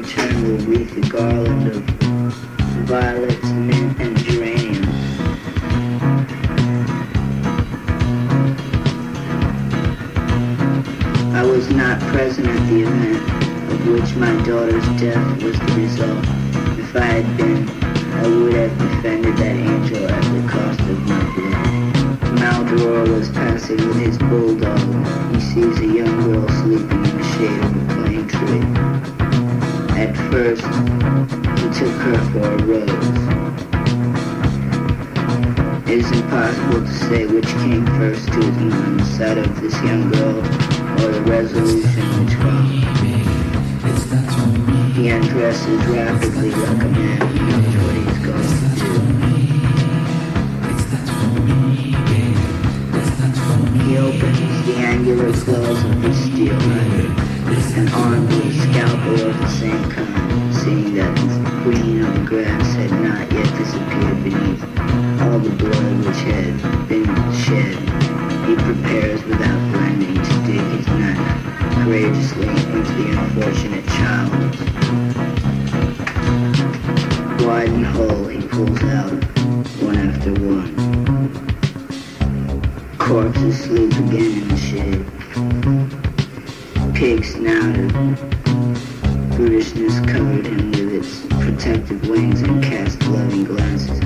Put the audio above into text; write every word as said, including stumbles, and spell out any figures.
return will wreath a garland of violets, mint, and geraniums. I was not present at the event of which my daughter's death was the result. If I had been, I would have defended that angel at the cost of my blood. Maldoror was passing with his bulldog. He sees a young girl sleeping in the shade of a plane tree. At first, he took her for a rose. It is impossible to say which came first to his mind, the sight of this young girl or the resolution which followed. He undresses rapidly like a man who knows what he's going to do. He opens the angular claws of the steel knife and armed with a scalpel of the same kind, seeing that the green of the grass had not yet disappeared beneath all the blood which had been shed. He prepares without blending to dig his knife courageously into the unfortunate child. Widened hole he pulls out, one after one. Corpses sleep again in the shade. Pig snouted brutishness covered him with its protective wings and cast loving glances